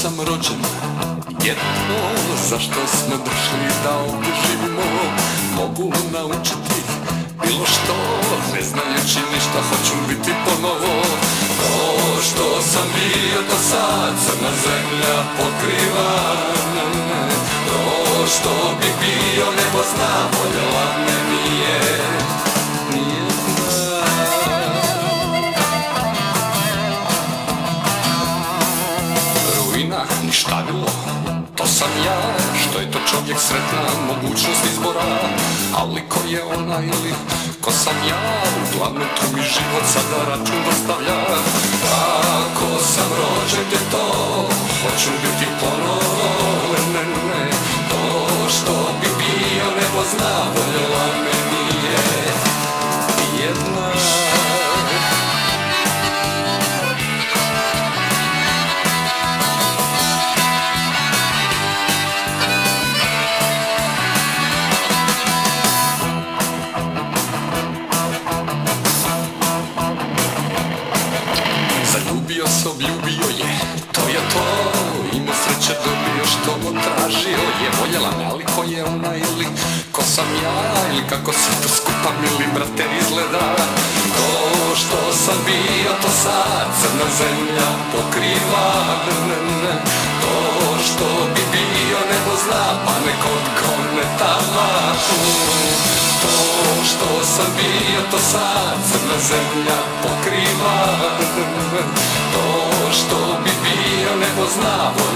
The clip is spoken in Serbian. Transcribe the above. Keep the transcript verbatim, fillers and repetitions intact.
sam rođen, jedno zašto smo došli da ovdje živimo. Mogu naučiti bilo što, ne znajući ništa hoću biti ponovo. To što sam bio do sad, crna zemlja pokriva. To što bi bio nebo zna, voljela me nije. Ništa bilo, to sam ja, što je to čovjek sretna, mogućnost izbora. Ali ko je ona ili ko sam ja, uglavnom tu mi život sada račun dostavlja. Ako sam rođen je to, hoću biti ponovo, ne, ne, ne. To što bi bio nebo zna, voljela me nije jedna. Zaljubio se, obljubio je, to je to. Imao sreće, dobio što mu tražio je. Voljela me, ali ko je ona ili ko sam ja, ili kako se to skupa mili brate izgleda. To što sam bio, to sad crna zemlja pokriva. Ne, ne. To što bi bio nebo zna, pa nekog konetava. To što sam bio, to sad crna zemlja pokriva. To što bi bio nebo zna.